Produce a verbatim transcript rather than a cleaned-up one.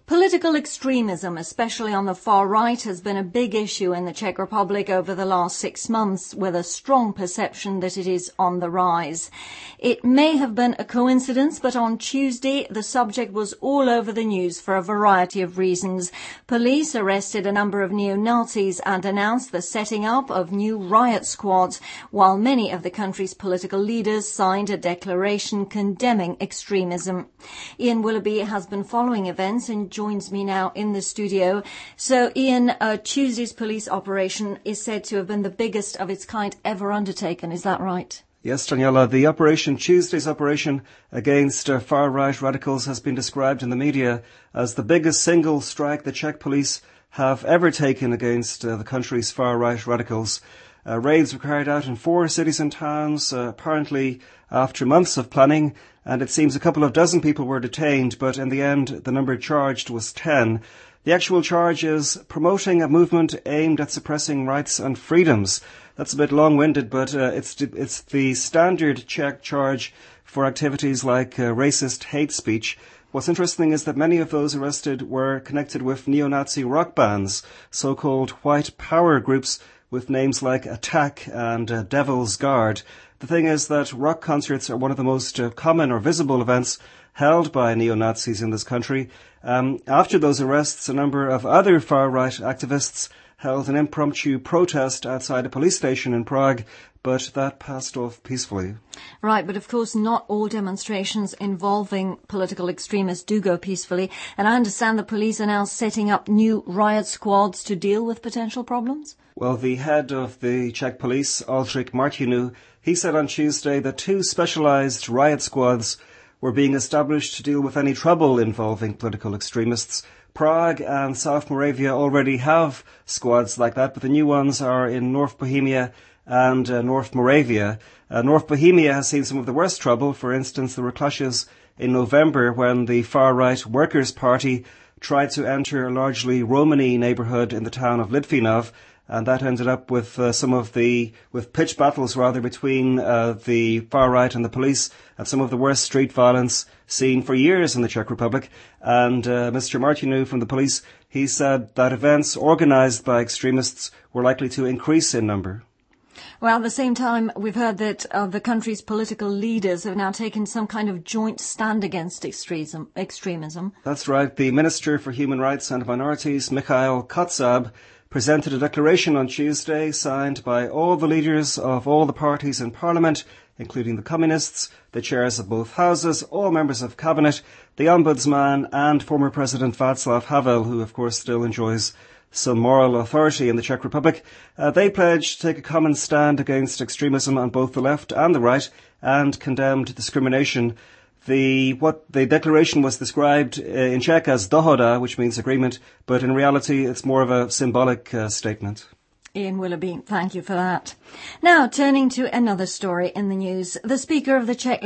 Political extremism, especially on the far right, has been a big issue in the Czech Republic over the last six months, with a strong perception that it is on the rise. It may have been a coincidence, but on Tuesday the subject was all over the news for a variety of reasons. Police arrested a number of neo-Nazis and announced the setting up of new riot squads, while many of the country's political leaders signed a declaration condemning extremism. Ian Willoughby has been following events and joins me now in the studio. So, Ian, uh, Tuesday's police operation is said to have been the biggest of its kind ever undertaken. Is that right? Yes, Daniela, the operation, Tuesday's operation against uh, far-right radicals has been described in the media as the biggest single strike the Czech police have ever taken against uh, the country's far-right radicals. Uh, raids were carried out in four cities and towns, uh, apparently after months of planning, and it seems a couple of dozen people were detained, but in the end the number charged was ten. The actual charge is promoting a movement aimed at suppressing rights and freedoms. That's a bit long-winded, but uh, it's it's the standard Czech charge for activities like uh, racist hate speech. What's interesting is that many of those arrested were connected with neo-Nazi rock bands, so-called white power groups with names like Attack and uh, Devil's Guard. The thing is that rock concerts are one of the most uh, common or visible events held by neo-Nazis in this country. Um, after those arrests, a number of other far-right activists held an impromptu protest outside a police station in Prague, but that passed off peacefully. Right, but of course not all demonstrations involving political extremists do go peacefully, and I understand the police are now setting up new riot squads to deal with potential problems? Well, the head of the Czech police, Oldřich Martinů, he said on Tuesday that two specialised riot squads were being established to deal with any trouble involving political extremists. Prague and South Moravia already have squads like that, but the new ones are in North Bohemia and uh, North Moravia. Uh, North Bohemia has seen some of the worst trouble. For instance, there were clashes in November when the far-right Workers' Party tried to enter a largely Romani neighbourhood in the town of Litvinov, and that ended up with uh, some of the, with pitched battles rather between uh, the far right and the police, and some of the worst street violence seen for years in the Czech Republic. And uh, Mister Martinů from the police, he said that events organised by extremists were likely to increase in number. Well, at the same time, we've heard that uh, the country's political leaders have now taken some kind of joint stand against extremism. extremism. That's right. The Minister for Human Rights and Minorities, Michail Kocáb, presented a declaration on Tuesday signed by all the leaders of all the parties in Parliament, including the Communists, the chairs of both houses, all members of Cabinet, the Ombudsman and former President Václav Havel, who of course still enjoys some moral authority in the Czech Republic. Uh, they pledged to take a common stand against extremism on both the left and the right and condemned discrimination. The what the declaration was described uh, in Czech as dohoda, which means agreement, but in reality it's more of a symbolic uh, statement. Ian Willoughby, thank you for that. Now, turning to another story in the news. The Speaker of the Czech